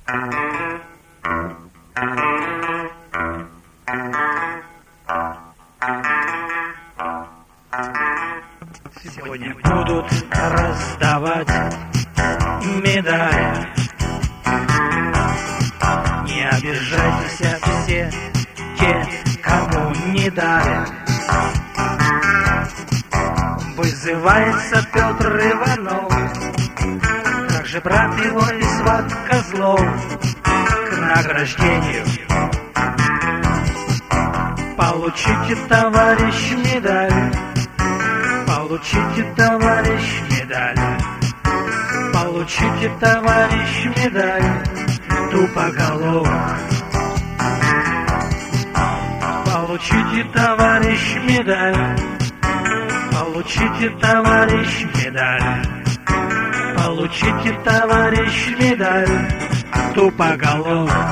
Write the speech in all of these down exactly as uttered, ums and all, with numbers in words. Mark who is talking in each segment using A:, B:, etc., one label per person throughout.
A: Сегодня будут раздавать медали. Не обижайтесь все те, кому не дали. Вызывается Петр Иванов, также брат его и сват Козлов, к награждению. Получите, товарищ, медаль. Получите, товарищ, медаль. Получите, товарищ, медаль. Тупоголовых. Получите, товарищ, медаль. Получите, товарищ, медаль. Получите, товарищ, медаль. Тупоголовых.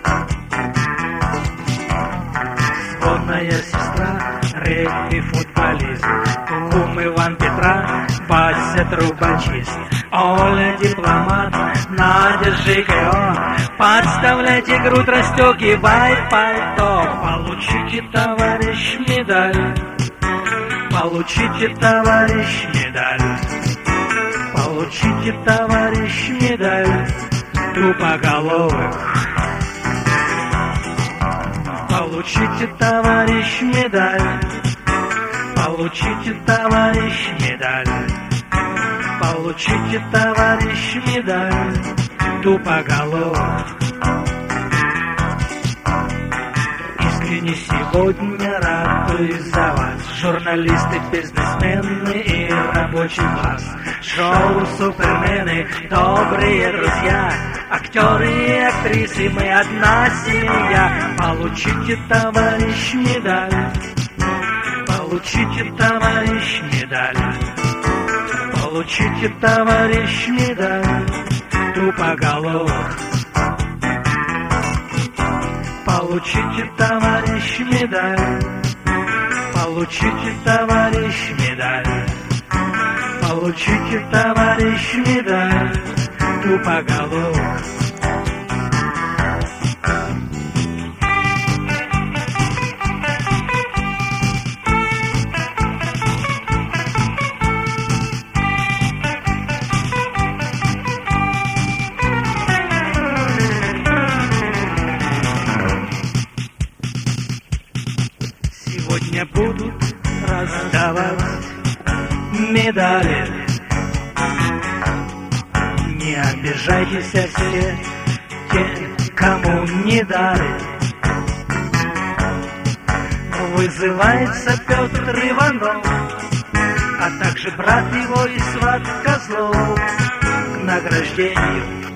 A: Сводная сестра, регби-футболист, кум Иван Петра, Вася трубочист, Оля дипломат, Надя ЖКО. Подставляйте грудь, расстегивай пальто. Получите, товарищ, медаль. Получите, товарищ, медаль. Получите, товарищ, медаль. Тупоголовых. Получите, товарищ, медаль. Получите, товарищ, медаль. Получите, товарищ, медаль. Тупоголовых. Искренне сегодня радуюсь за вас, журналисты, бизнесмены и рабочий класс. Шоу супермены, добрые друзья, актеры и актрисы, мы одна семья. Получите, товарищ, медаль. Получите, товарищ, медаль. Получите, товарищ, медаль. Тупоголовых. Получите, товарищ, медаль. Получите, товарищ, медаль. Получите, товарищ, медаль. Тупоголовых. Сегодня будут раздавать медали. Не обижайтесь все те, кому не дали. Вызывается Петр Иванов, а также брат его и сват Козлов, к награждению.